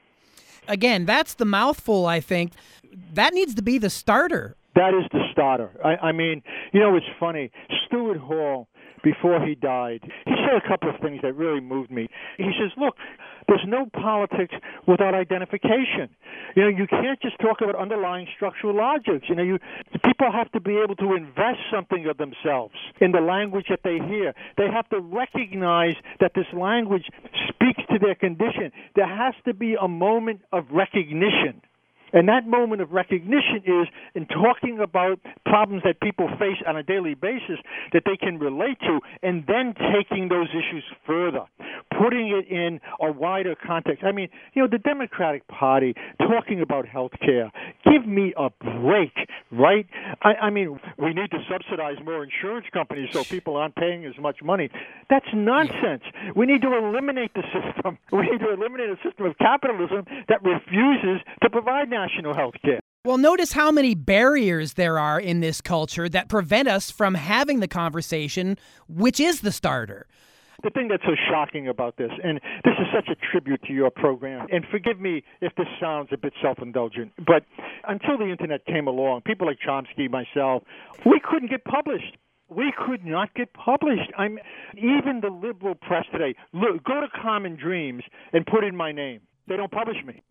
Speaker 2: again, that's the mouthful, I think. That needs to be the starter.
Speaker 3: That is the starter. I mean, it's funny. Stuart Hall, before he died, he said a couple of things that really moved me. He says, look, there's no politics without identification. You can't just talk about underlying structural logics. People have to be able to invest something of themselves in the language that they hear. They have to recognize that this language speaks to their condition. There has to be a moment of recognition. And that moment of recognition is in talking about problems that people face on a daily basis that they can relate to, and then taking those issues further, putting it in a wider context. I mean, the Democratic Party talking about health care, give me a break, right? I mean, we need to subsidize more insurance companies so people aren't paying as much money. That's nonsense. We need to eliminate the system. We need to eliminate a system of capitalism that refuses to provide national health care.
Speaker 2: Well, notice how many barriers there are in this culture that prevent us from having the conversation, which is the starter.
Speaker 3: The thing that's so shocking about this, and this is such a tribute to your program, and forgive me if this sounds a bit self-indulgent, but until the Internet came along, people like Chomsky, myself, we couldn't get published. We could not get published. Even the liberal press today, look, go to Common Dreams and put in my name. They don't publish me.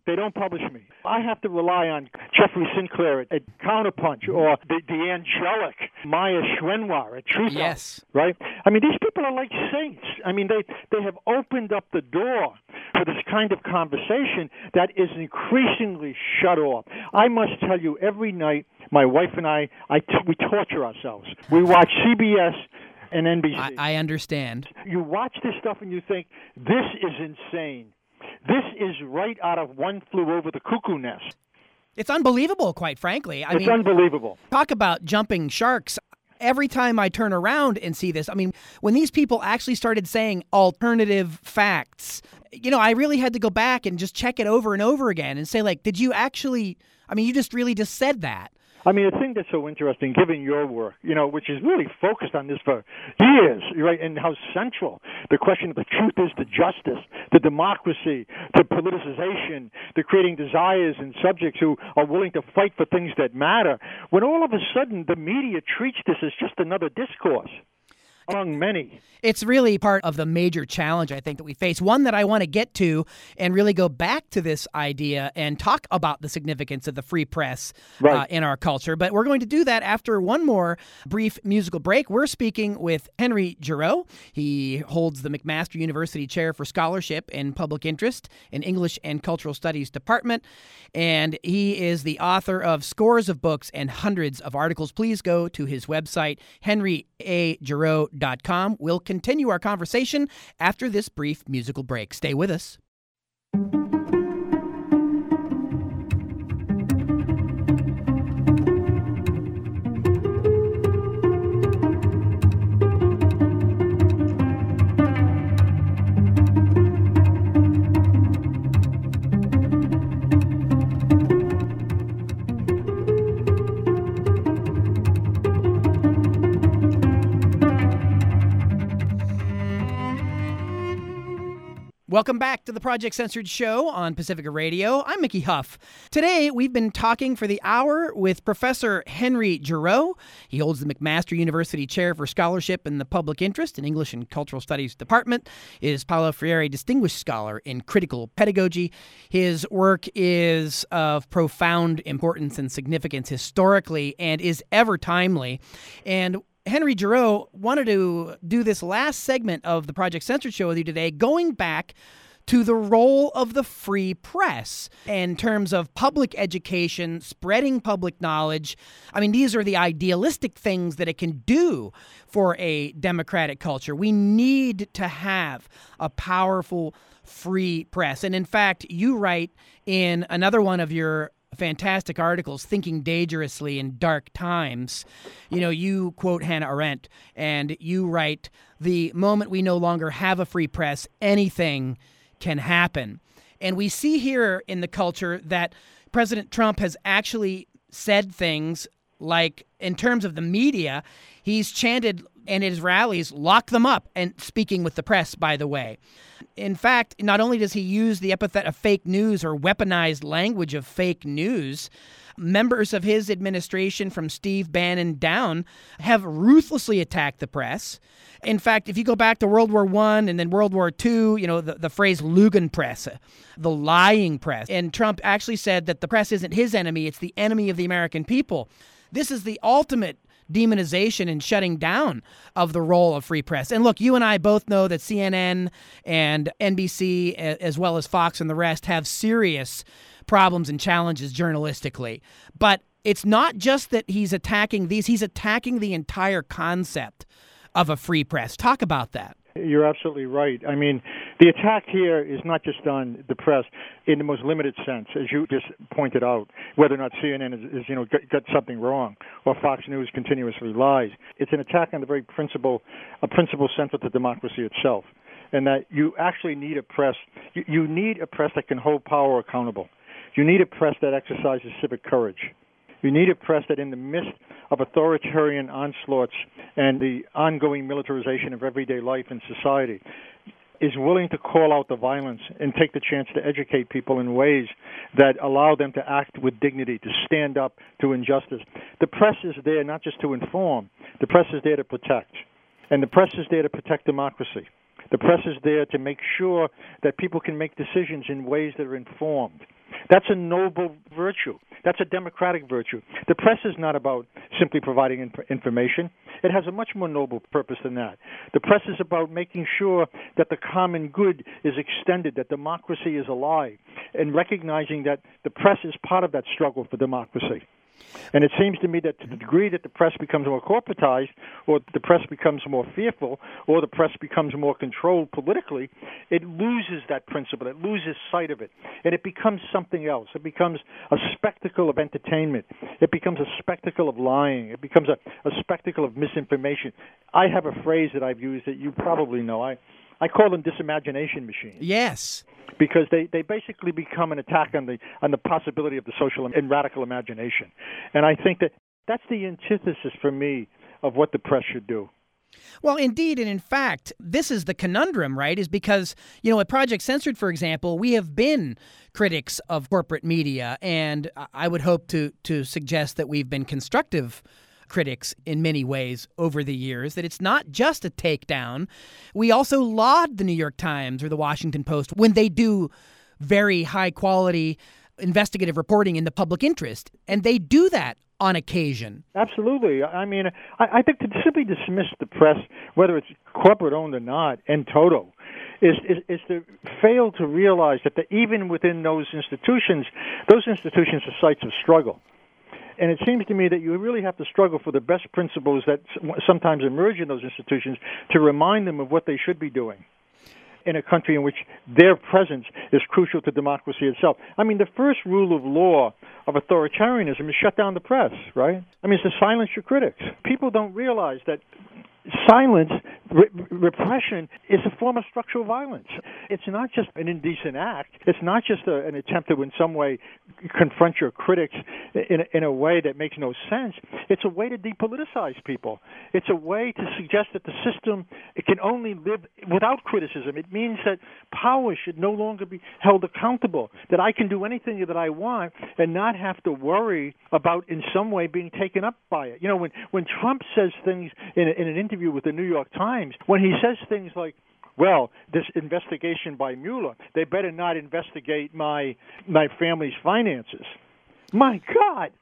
Speaker 3: I have to rely on Jeffrey Sinclair at Counterpunch or the angelic Maya Schwenwar at Truth.
Speaker 2: Yes.
Speaker 3: Right? I mean, these people are like saints. I mean, they have opened up the door for this kind of conversation that is increasingly shut off. I must tell you, every night, my wife and we torture ourselves. We watch CBS and NBC.
Speaker 2: I understand.
Speaker 3: You watch this stuff and you think, this is insane. This is right out of One Flew Over the Cuckoo Nest.
Speaker 2: It's unbelievable, quite frankly.
Speaker 3: It's unbelievable.
Speaker 2: Talk about jumping sharks. Every time I turn around and see this, I mean, when these people actually started saying alternative facts, I really had to go back and just check it over and over again and say, like, did you actually, you just really just said that.
Speaker 3: I mean, the thing that's so interesting, given your work, which is really focused on this for years, right, and how central the question of the truth is to justice, to democracy, to politicization, to creating desires and subjects who are willing to fight for things that matter, when all of a sudden the media treats this as just another discourse among many.
Speaker 2: It's really part of the major challenge, I think, that we face. One that I want to get to and really go back to this idea and talk about the significance of the free press in our culture. But we're going to do that after one more brief musical break. We're speaking with Henry Giroux. He holds the McMaster University Chair for Scholarship and Public Interest in English and Cultural Studies Department. And he is the author of scores of books and hundreds of articles. Please go to his website, henryagiroux.com. We'll continue our conversation after this brief musical break. Stay with us. Welcome back to the Project Censored Show on Pacifica Radio. I'm Mickey Huff. Today, we've been talking for the hour with Professor Henry Giroux. He holds the McMaster University Chair for Scholarship in the Public Interest in English and Cultural Studies Department, is Paulo Freire Distinguished Scholar in Critical Pedagogy. His work is of profound importance and significance historically and is ever timely. And Henry Giroux wanted to do this last segment of the Project Censored Show with you today, going back to the role of the free press in terms of public education, spreading public knowledge. I mean, these are the idealistic things that it can do for a democratic culture. We need to have a powerful free press. And in fact, you write in another one of your fantastic articles, Thinking Dangerously in Dark Times, you quote Hannah Arendt, and you write, the moment we no longer have a free press, anything can happen. And we see here in the culture that President Trump has actually said things like, in terms of the media, he's chanted and his rallies lock them up, and speaking with the press, by the way. In fact, not only does he use the epithet of fake news or weaponized language of fake news, members of his administration from Steve Bannon down have ruthlessly attacked the press. In fact, if you go back to World War I and then World War II, the phrase Lügenpresse, the lying press. And Trump actually said that the press isn't his enemy, it's the enemy of the American people. This is the ultimate demonization and shutting down of the role of free press. And look, you and I both know that CNN and NBC, as well as Fox and the rest, have serious problems and challenges journalistically. But it's not just that he's attacking these, he's attacking the entire concept of a free press. Talk about that.
Speaker 3: You're absolutely right. I mean, the attack here is not just on the press in the most limited sense, as you just pointed out, whether or not CNN is got something wrong or Fox News continuously lies. It's an attack on the very principle central to democracy itself, and that you actually need a press. You need a press that can hold power accountable. You need a press that exercises civic courage. You need a press that in the midst of authoritarian onslaughts and the ongoing militarization of everyday life in society is willing to call out the violence and take the chance to educate people in ways that allow them to act with dignity, to stand up to injustice. The press is there not just to inform. The press is there to protect. And the press is there to protect democracy. The press is there to make sure that people can make decisions in ways that are informed. That's a noble virtue. That's a democratic virtue. The press is not about simply providing information. It has a much more noble purpose than that. The press is about making sure that the common good is extended, that democracy is alive, and recognizing that the press is part of that struggle for democracy. And it seems to me that to the degree that the press becomes more corporatized, or the press becomes more fearful, or the press becomes more controlled politically, it loses that principle. It loses sight of it. And it becomes something else. It becomes a spectacle of entertainment. It becomes a spectacle of lying. It becomes a spectacle of misinformation. I have a phrase that I've used that you probably know. I call them disimagination machines.
Speaker 2: Yes.
Speaker 3: Because they basically become an attack on the possibility of the social and radical imagination. And I think that's the antithesis for me of what the press should do.
Speaker 2: Well, indeed, and in fact, this is the conundrum, right? Is because, at Project Censored, for example, we have been critics of corporate media, and I would hope to suggest that we've been constructive critics in many ways over the years, that it's not just a takedown. We also laud the New York Times or the Washington Post when they do very high quality investigative reporting in the public interest. And they do that on occasion.
Speaker 3: Absolutely. I mean, I think to simply dismiss the press, whether it's corporate owned or not, in toto, is to fail to realize that even within those institutions are sites of struggle. And it seems to me that you really have to struggle for the best principles that sometimes emerge in those institutions to remind them of what they should be doing in a country in which their presence is crucial to democracy itself. I mean, the first rule of law of authoritarianism is shut down the press, right? I mean, it's to silence your critics. People don't realize that silence, repression, is a form of structural violence. It's not just an indecent act. It's not just an attempt to, in some way, confront your critics in a way that makes no sense. It's a way to depoliticize people. It's a way to suggest that the system can only live without criticism. It means that power should no longer be held accountable, that I can do anything that I want and not have to worry about in some way being taken up by it. When Trump says things in an interview with the New York Times, when he says things like, well, this investigation by Mueller, they better not investigate my family's finances. My God!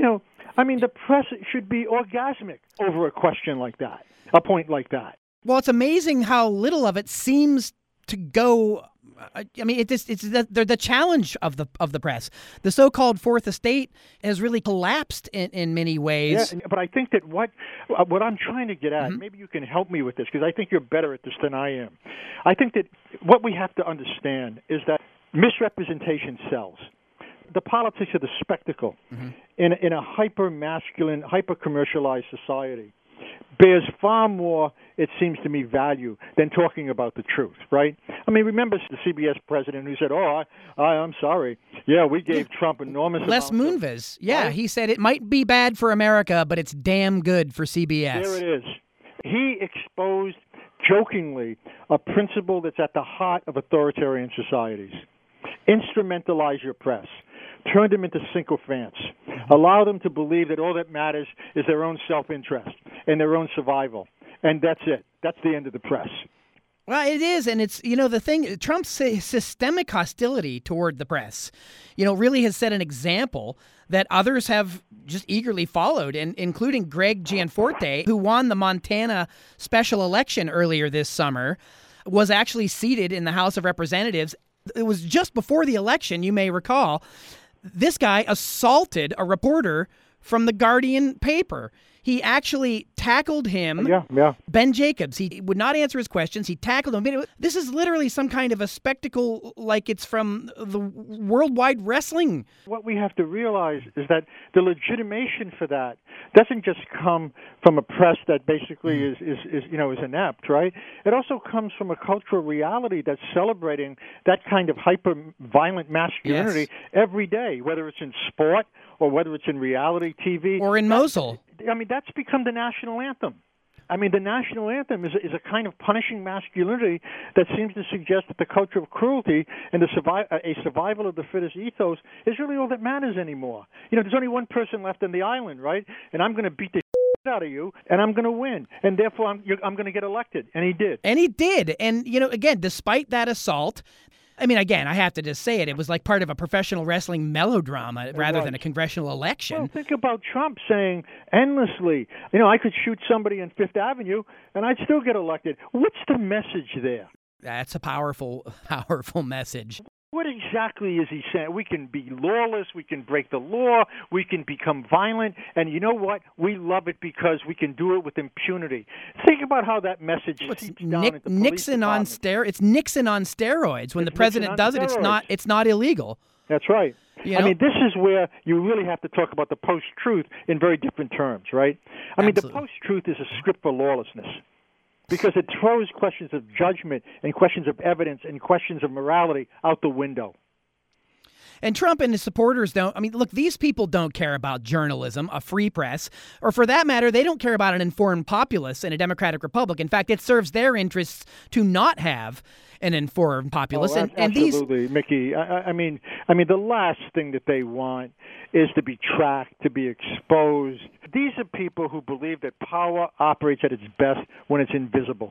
Speaker 3: The press should be orgasmic over a question like that, a point like that.
Speaker 2: Well, it's amazing how little of it seems to go. I mean, it's the challenge of the press. The so-called Fourth Estate has really collapsed in many ways.
Speaker 3: Yeah, but I think that what I'm trying to get at, maybe you can help me with this, because I think you're better at this than I am. I think that what we have to understand is that misrepresentation sells. The politics of the spectacle in a hyper-masculine, hyper-commercialized society bears far more, it seems to me, value than talking about the truth, right? I mean, remember the CBS president who said, I'm sorry. Yeah, we gave Trump enormous
Speaker 2: Les Moonves. Yeah, right? He said it might be bad for America, but it's damn good for CBS.
Speaker 3: There it is. He exposed, jokingly, a principle that's at the heart of authoritarian societies. Instrumentalize your press. Turn them into sycophants. Allow them to believe that all that matters is their own self-interest and their own survival. And that's it. That's the end of the press.
Speaker 2: Well, it is, and it's, the thing, Trump's systemic hostility toward the press, really has set an example that others have just eagerly followed, and including Greg Gianforte, who won the Montana special election earlier this summer, was actually seated in the House of Representatives. It was just before the election, you may recall. This guy assaulted a reporter from the Guardian paper. He actually tackled him.
Speaker 3: Yeah.
Speaker 2: Ben Jacobs. He would not answer his questions. He tackled him. This is literally some kind of a spectacle like it's from the Worldwide Wrestling.
Speaker 3: What we have to realize is that the legitimation for that doesn't just come from a press that basically is inept, right? It also comes from a cultural reality that's celebrating that kind of hyper-violent masculinity every day, whether it's in sport or whether it's in reality TV.
Speaker 2: Or in Mosul.
Speaker 3: I mean, that's become the national anthem. I mean, the national anthem is a kind of punishing masculinity that seems to suggest that the culture of cruelty and a survival of the fittest ethos is really all that matters anymore. There's only one person left on the island, right? And I'm going to beat the out of you, and I'm going to win, and therefore I'm going to get elected. And he did.
Speaker 2: And again, despite that assault, I mean, again, I have to just say it. It was like part of a professional wrestling melodrama rather than a congressional election.
Speaker 3: Well, think about Trump saying endlessly, I could shoot somebody on Fifth Avenue and I'd still get elected. What's the message there?
Speaker 2: That's a powerful message.
Speaker 3: What exactly is he saying? We can be lawless, we can break the law, we can become violent, and you know what? We love it because we can do it with impunity. Think about how that message seeps down into police
Speaker 2: Nixon on It's Nixon on steroids. When the president does it, it's not illegal.
Speaker 3: That's right. I mean, this is where you really have to talk about the post-truth in very different terms, right? I mean, the post-truth is a script for lawlessness, because it throws questions of judgment and questions of evidence and questions of morality out the window.
Speaker 2: And Trump and his supporters look, these people don't care about journalism, a free press, or for that matter, they don't care about an informed populace in a democratic republic. In fact, it serves their interests to not have an informed populace.
Speaker 3: Absolutely, Mickey. I mean, the last thing that they want is to be tracked, to be exposed. These are people who believe that power operates at its best when it's invisible.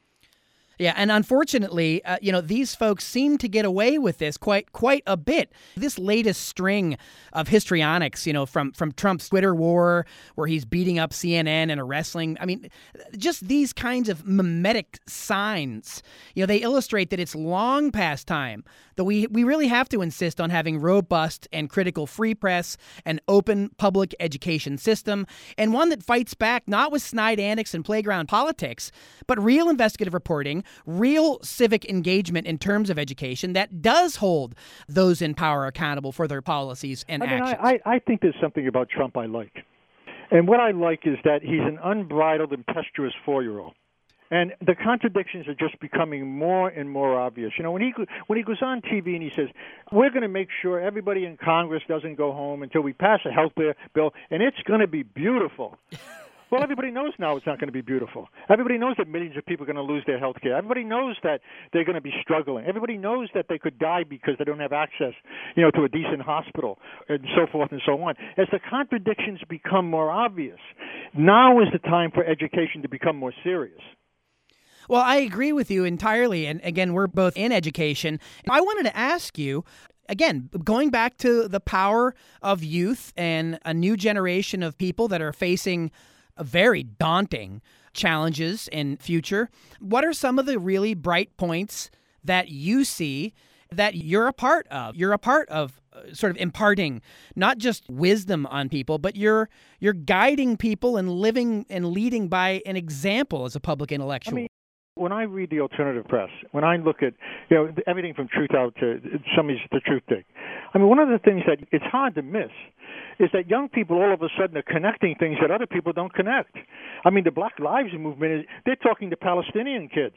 Speaker 2: Yeah, and unfortunately, these folks seem to get away with this quite a bit. This latest string of histrionics, from Trump's Twitter war, where he's beating up CNN and wrestling. I mean, just these kinds of mimetic signs, they illustrate that it's long past time that we really have to insist on having robust and critical free press, an open public education system, and one that fights back not with snide antics and playground politics, but real investigative reporting, real civic engagement in terms of education that does hold those in power accountable for their policies and actions.
Speaker 3: I think there's something about Trump I like. And what I like is that he's an unbridled, impetuous 4-year-old. And the contradictions are just becoming more and more obvious. When he goes on TV and he says, we're going to make sure everybody in Congress doesn't go home until we pass a health bill, and it's going to be beautiful. Well, everybody knows now it's not going to be beautiful. Everybody knows that millions of people are going to lose their health care. Everybody knows that they're going to be struggling. Everybody knows that they could die because they don't have access, to a decent hospital, and so forth and so on. As the contradictions become more obvious, now is the time for education to become more serious.
Speaker 2: Well, I agree with you entirely. And again, we're both in education. I wanted to ask you, again, going back to the power of youth and a new generation of people that are facing very daunting challenges in future, what are some of the really bright points that you see that you're a part of? You're a part of sort of imparting not just wisdom on people, but you're guiding people and living and leading by an example as a public intellectual.
Speaker 3: When I read the alternative press, when I look at everything from Truth Out to somebody's The Truth Dig, one of the things that it's hard to miss is that young people all of a sudden are connecting things that other people don't connect. The Black Lives Movement, they're talking to Palestinian kids,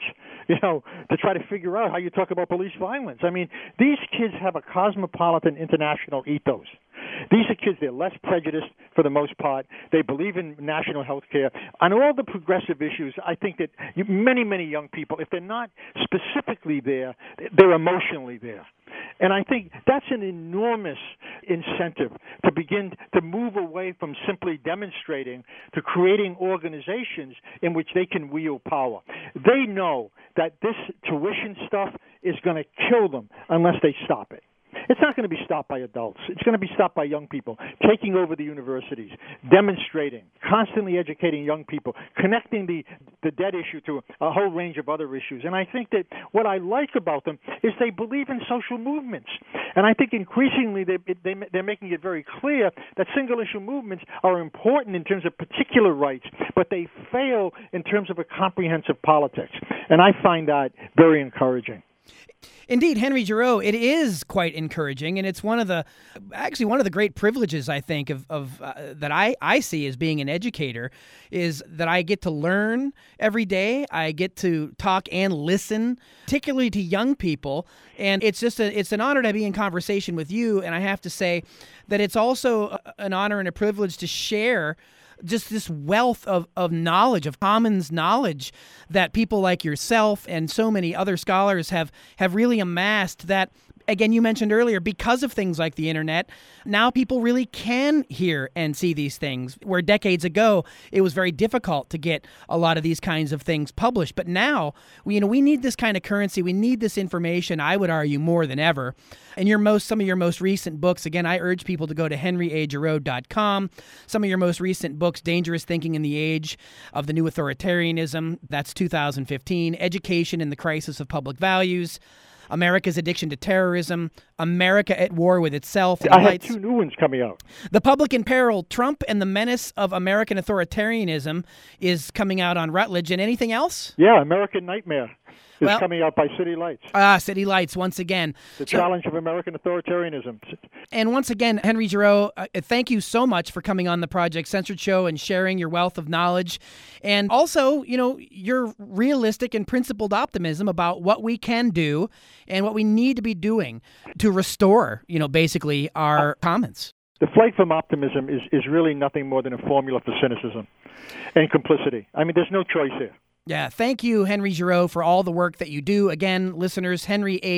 Speaker 3: to try to figure out how you talk about police violence. These kids have a cosmopolitan international ethos. These are kids, they're less prejudiced for the most part. They believe in national health care. On all the progressive issues, I think that many, many young people, if they're not specifically there, they're emotionally there. And I think that's an enormous incentive to begin to move away from simply demonstrating to creating organizations in which they can wield power. They know that this tuition stuff is going to kill them unless they stop it. It's not going to be stopped by adults. It's going to be stopped by young people, taking over the universities, demonstrating, constantly educating young people, connecting the debt issue to a whole range of other issues. And I think that what I like about them is they believe in social movements. And I think increasingly they're making it very clear that single-issue movements are important in terms of particular rights, but they fail in terms of a comprehensive politics. And I find that very encouraging.
Speaker 2: Indeed, Henry Giroux, it is quite encouraging, and it's one of the great privileges, I think, of that I see as being an educator, is that I get to learn every day. I get to talk and listen, particularly to young people, and it's an honor to be in conversation with you, and I have to say that it's also an honor and a privilege to share just this wealth of knowledge, of commons knowledge that people like yourself and so many other scholars have really amassed that, again, you mentioned earlier, because of things like the internet, now people really can hear and see these things, where decades ago it was very difficult to get a lot of these kinds of things published. But now, we need this kind of currency. We need this information, I would argue, more than ever. And some of your most recent books, again, I urge people to go to henryagiroux.com. Some of your most recent books, Dangerous Thinking in the Age of the New Authoritarianism, that's 2015, Education in the Crisis of Public Values, America's Addiction to Terrorism, America at War with Itself.
Speaker 3: I have two new ones coming out.
Speaker 2: The Public in Peril, Trump and the Menace of American Authoritarianism is coming out on Routledge. And anything else?
Speaker 3: Yeah, American Nightmare is coming out by City Lights.
Speaker 2: City Lights, once again.
Speaker 3: The Challenge of American Authoritarianism.
Speaker 2: And once again, Henry Giroux, thank you so much for coming on the Project Censored Show and sharing your wealth of knowledge. And also, your realistic and principled optimism about what we can do and what we need to be doing to restore, basically our commons.
Speaker 3: The flight from optimism is really nothing more than a formula for cynicism and complicity. I mean, there's no choice here.
Speaker 2: Yeah, thank you, Henry Giroux, for all the work that you do. Again, listeners,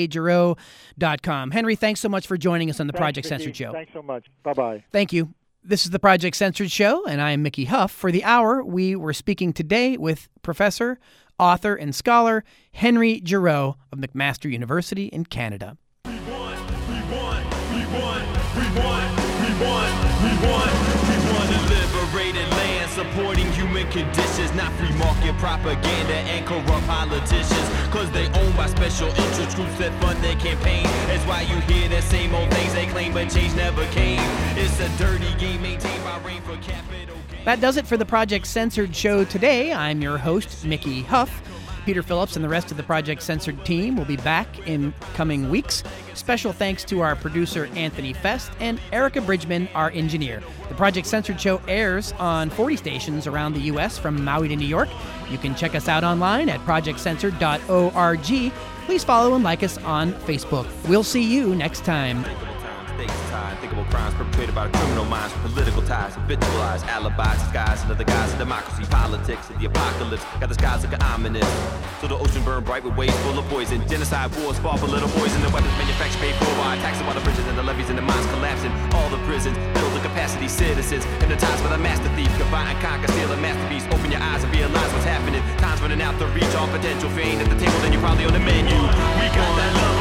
Speaker 2: henryagiroux.com. Henry, thanks so much for joining us on the Project Censored Show.
Speaker 3: Thanks so much. Bye-bye.
Speaker 2: Thank you. This is the Project Censored Show, and I am Mickey Huff. For the hour, we were speaking today with professor, author, and scholar Henry Giroux of McMaster University in Canada.
Speaker 1: We want a liberated land, supporting human conditions, not free market propaganda and corrupt politicians, cause they owned by special interest groups that fund their campaign. That's why you hear the same old things they claim, but change never came. It's a dirty game maintained by Rain for capital gain.
Speaker 2: That does it for the Project Censored Show today. I'm your host, Mickey Huff. Peter Phillips and the rest of the Project Censored team will be back in coming weeks. Special thanks to our producer, Anthony Fest, and Erica Bridgman, our engineer. The Project Censored Show airs on 40 stations around the U.S. from Maui to New York. You can check us out online at projectcensored.org. Please follow and like us on Facebook. We'll see you next time.
Speaker 4: Unthinkable crimes perpetrated by the criminal minds, political ties, habitualized alibis, disguised under the guise of democracy, politics, and the apocalypse. Got the skies looking ominous. So the ocean burned bright with waves full of poison. Genocide wars fought for little boys, and the weapons manufactured paid for by taxes while the bridges and the levees and the mines collapsing. All the prisons build the capacity citizens, hypnotized by the master thief. Combine and conquer, steal a masterpiece. Open your eyes and realize what's happening. Time's running out to reach all potential. If you ain't at the table, then you're probably on the menu. We got that love.